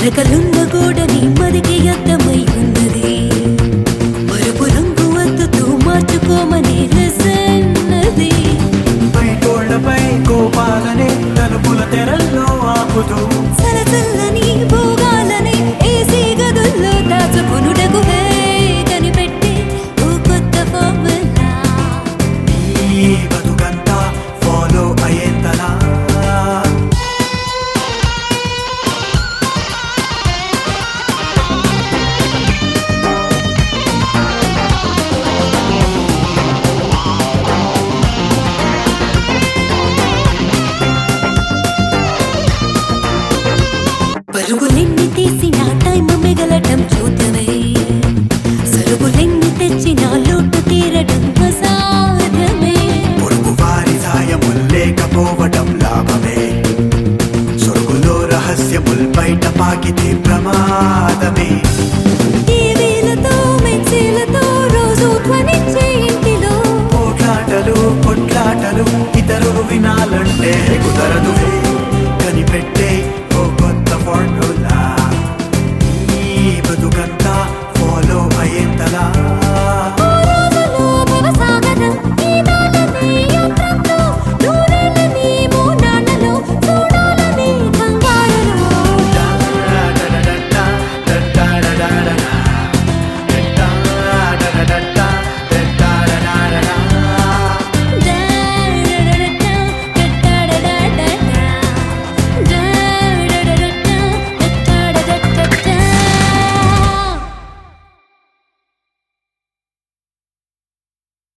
మరకలున్న గోడని మరికి అర్థమై ఉన్నది మరపు రంగు వద్దుతూ మార్చుకోమని లెసన్నది పైటోళ్లపై కోపాలనే తలుపుల తెరల్లో ఆపుతూ సలసల్లని భోగాలని ఏసీ గదుల్లో దాచుకునుటకు హే కనిపెట్టి ఓ కొత్త ఫార్ములా ఈ బతుకంతా ఫాలో అయ్యేంతలా పరుగులెన్ని తీసినా టైం మిగలటం చూద్దామే సరుగులెన్ని తెచ్చినా లోటు తీరటం అసాధ్యమే పొరుగు వారి సాయముల్ లేకపోవడం లాభమే సొరుగులో రహస్యముల్ బయట పాకితే ప్రమాదమే టీవీలతో మిక్సీలతో రోజు ధ్వనించే ఇంటిలో పోట్లాటలు కొట్లాటలు ఇతరులు వినాలంటే కుదరదు